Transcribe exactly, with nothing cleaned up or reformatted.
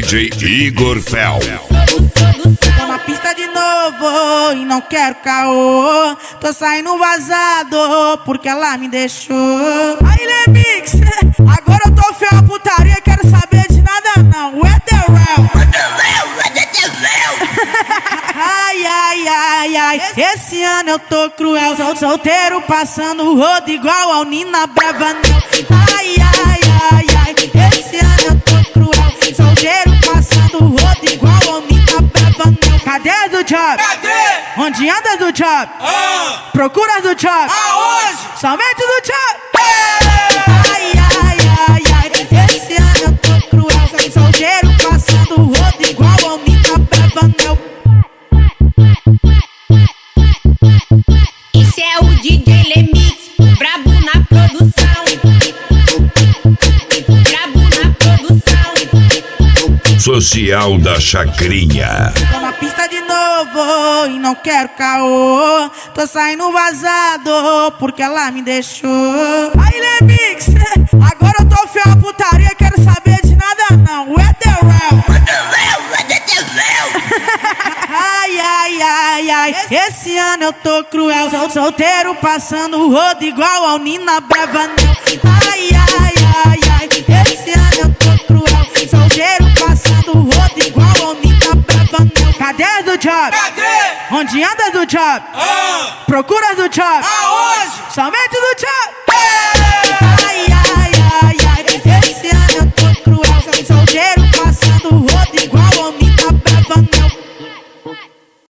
J Igor Fel. Tô na pista de novo e não quero caô. Tô saindo vazado porque ela me deixou. Aí, Lemix, agora eu tô feio a putaria, quero saber de nada não. Where the real? Ai, ai, ai, ai, esse ano eu tô cruel. Sou solteiro passando o rodo igual ao Nina Bravanel. Ai, ai, ai, ai, esse ano eu tô cruel. Solteiro passando o rodo igual ao Nina Bravanel. Cadê do job? Cadê? Onde anda do job? Ah. Procura do job? Aonde? Somente do job? Ei. Ai, ai, ai, ai, esse ano eu tô cruel. Sou solteiro passando o rodo igual ao Nina Bravanel. Esse é o D J Lemix, o brabo na produção. O brabo na produção. Social da Chacrinha. Tô na pista de novo e não quero caô. Tô saindo vazado porque ela me deixou. Aí, Lemix, agora eu tô feio a putaria, quero saber de nada não. Where the real? Ai, ai, ai, ai, esse ano eu tô cruel. Sou solteiro passando o rodo igual ao Nina Bravanel. Ai, ai, ai, ai, esse ano eu tô cruel. Solteiro passando o rodo igual ao Nina Bravanel. Cadê do job? Cadê? Onde anda do job? Ah. Procura do job? Aonde? Somente do job?